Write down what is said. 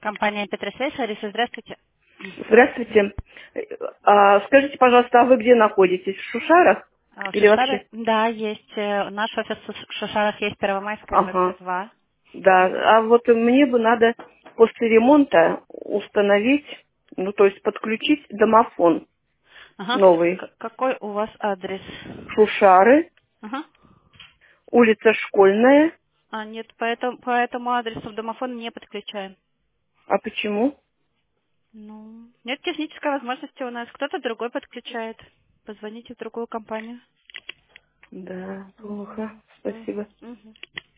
Компания Петросвязь, Лариса, здравствуйте. Здравствуйте. Скажите, пожалуйста, а вы где находитесь? В Шушарах? В Или вообще? Шушары, да, есть. Наш офис в Шушарах есть, Первомайская, Ага. 22. Да. А вот мне бы надо после ремонта установить, ну, то есть подключить домофон Ага. новый. Какой у вас адрес? Шушары, Ага. улица Школьная. Нет, по этому адресу в домофон не подключаем. А почему? Ну, нет технической возможности у нас. Кто-то другой подключает. Позвоните в другую компанию. Да, плохо. Мгм. Спасибо. Мгм.